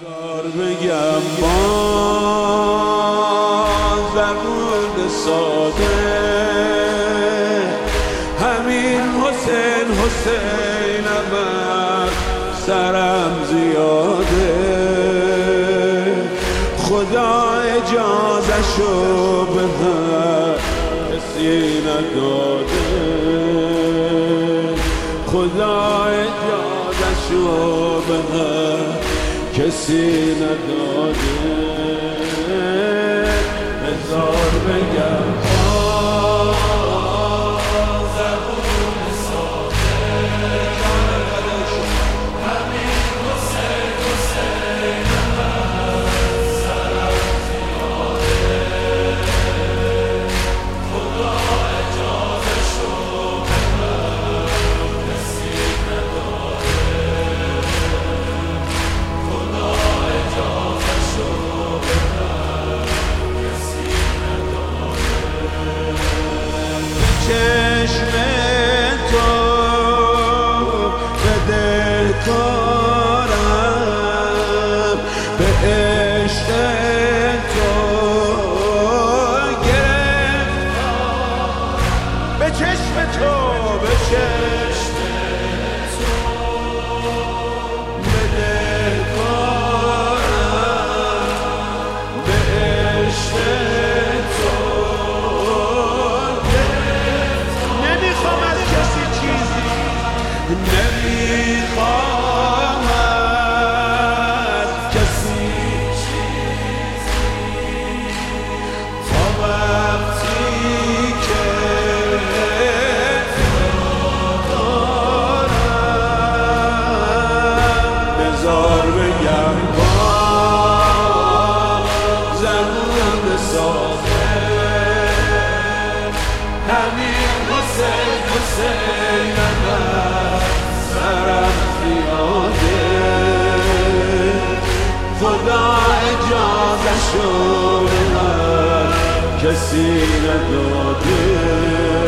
بذار بگم با زبون ساده همین حسین حسینم سرم زیاده، خدا اجازه‌شو به هر کسی نداده، خدا اجازه‌شو به هر کسی نداده. بذار بگم چشم تو بده کارم، به عشق تو گرفتار، به چشم تو به چشم تو بده کارم، به عشق نمیخوام از کسی تا وقتی که دارم. بذار بگم با زبون ساده همین حسین حسینم سرم زیاده، خدا اجازه‌شو به هر کسی نداده.